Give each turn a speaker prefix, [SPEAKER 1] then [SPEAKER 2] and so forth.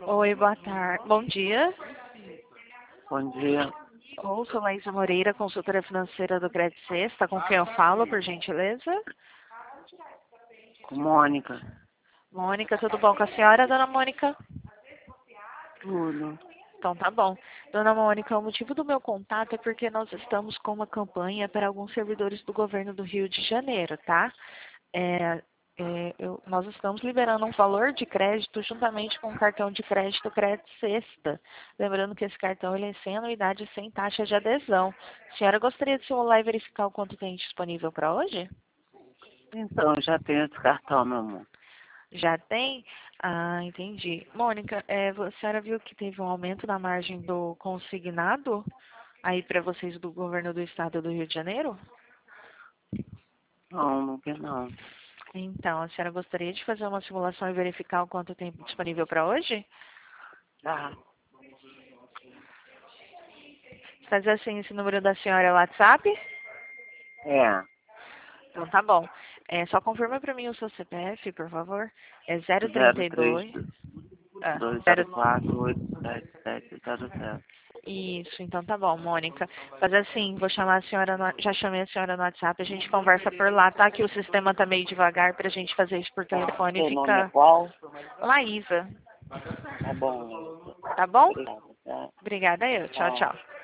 [SPEAKER 1] Oi, boa tarde. Bom dia.
[SPEAKER 2] Bom dia,
[SPEAKER 1] Eu sou Laísa Moreira, consultora financeira do Credit Sexta, com quem eu falo, por gentileza?
[SPEAKER 2] com Mônica.
[SPEAKER 1] Mônica, tudo bom com a senhora, dona Mônica?
[SPEAKER 2] Tudo.
[SPEAKER 1] Então tá bom. Dona Mônica, o motivo do meu contato é porque nós estamos com uma campanha para alguns servidores do governo do Rio de Janeiro, tá? Nós estamos liberando um valor de crédito juntamente com o cartão de crédito Credit Sexta. Lembrando que esse cartão ele é sem anuidade e sem taxa de adesão. A senhora gostaria de simular e verificar o quanto tem disponível para hoje?
[SPEAKER 2] Então, já tenho esse cartão, meu amor.
[SPEAKER 1] Já tem? Ah, entendi. Mônica, a senhora viu que teve um aumento na margem do consignado aí para vocês do governo do estado do Rio de Janeiro?
[SPEAKER 2] Não, não vi não.
[SPEAKER 1] Então, a senhora gostaria de fazer uma simulação e verificar o quanto tem disponível para hoje?
[SPEAKER 2] Tá.
[SPEAKER 1] Fazer assim, esse número da senhora é o WhatsApp?
[SPEAKER 2] É.
[SPEAKER 1] Então tá bom. Só confirma para mim o seu CPF, por favor. É
[SPEAKER 2] 03
[SPEAKER 1] 032. Ah,
[SPEAKER 2] 204 87700.
[SPEAKER 1] Isso, então tá bom, Mônica. Fazer assim, vou chamar a senhora, já chamei a senhora no WhatsApp, a gente conversa por lá, tá? Que o sistema tá meio devagar pra gente fazer isso por telefone e
[SPEAKER 2] Seu nome é
[SPEAKER 1] fica
[SPEAKER 2] qual?
[SPEAKER 1] Laísa.
[SPEAKER 2] Tá bom, Laísa.
[SPEAKER 1] Tá bom?
[SPEAKER 2] Obrigado, tá?
[SPEAKER 1] Obrigada eu. Tchau,
[SPEAKER 2] Tchau.
[SPEAKER 1] tchau.